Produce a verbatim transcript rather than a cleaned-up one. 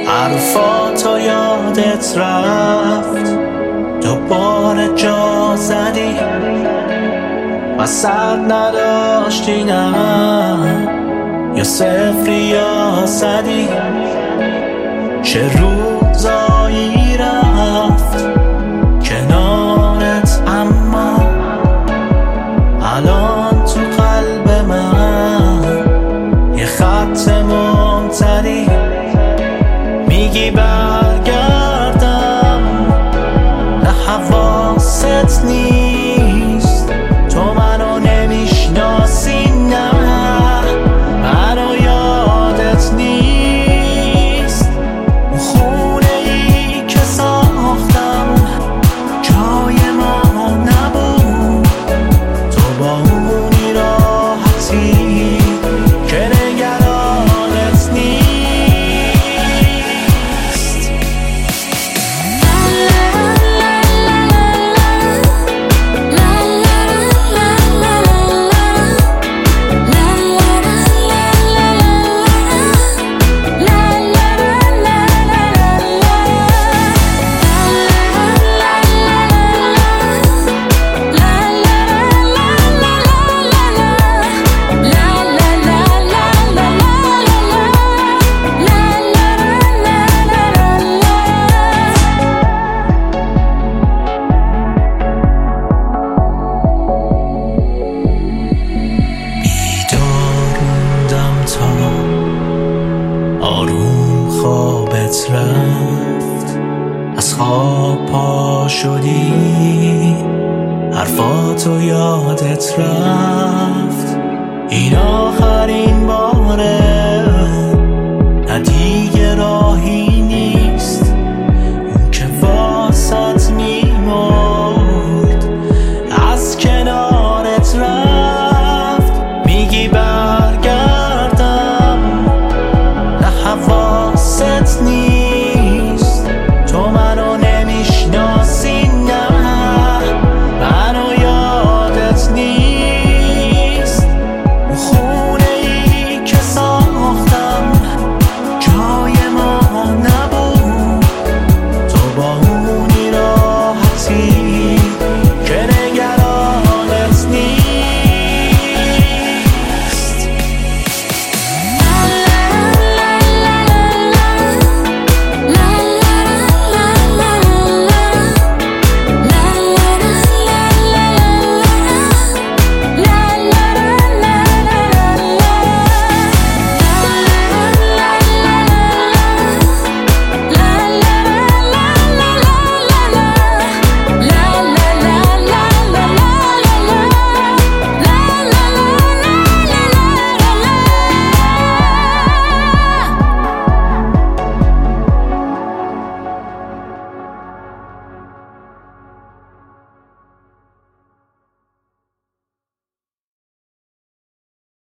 حرفاتو یادت رفت، دوباره جا زدی وسط نداشتی، نه یا صفری یا صدی. چه روزایی رفت کنارت، اما الان تو قلب من یه خط ممتدی. میگی برگردم، نه حواست نیست، تو منو نمیشناسی، نه منو یادت نیست. خونه ای که ساختم جای ما نبود، تو با اونی راحتی که نگرانت نیست. آروم خوابت رفت، از خواب پا شدی، حرفاتو یادت رفت. این آخرین باره